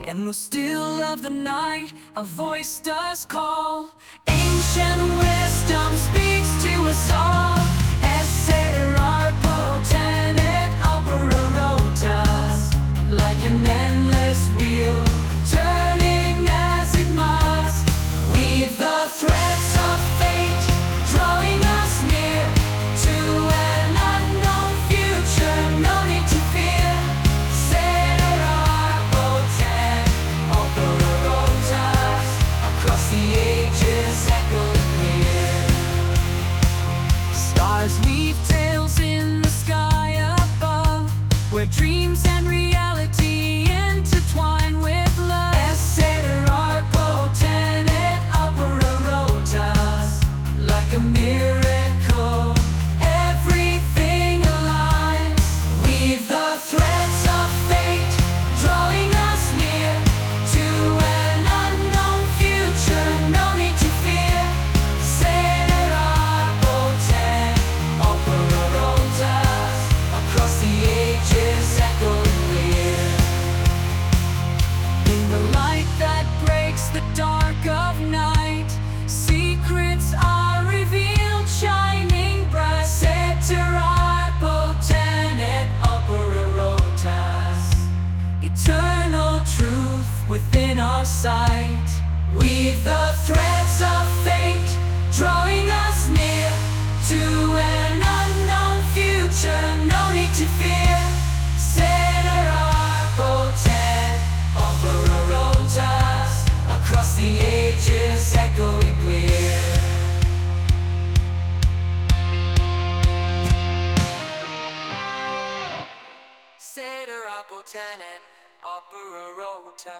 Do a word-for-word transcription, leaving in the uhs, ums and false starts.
In the still of the night, a voice does call. Ancient wisdom speaks to us all. Essere arpo tenet opera rotas, like an endless wheel, turning as it must. Weave the threads of fate, drawing us near to an unknown future. No need to fear. Essere arpo tenet opera rotas, across the ages echo clear. Stars weave tales in the sky above, where dreams and reality intertwine with love. Essere arpo tenet opera rotas, like a miracle, everything aligns. Weave the threads of fate, drawing us near to an unknown future. No need to fear. Essere arpo tenet opera rotas, across the ages echo clear. In the light that breaks the dark of night, secrets are revealed, shining bright. Essere arpo tenet opera rotas, eternal truth within our sight. Weave the threads of fate, drawing us near to an unknown future. No need to fear. Essere arpo tenet opera rotas, across the ages echoing clear. Essere arpo tenet opera rotas.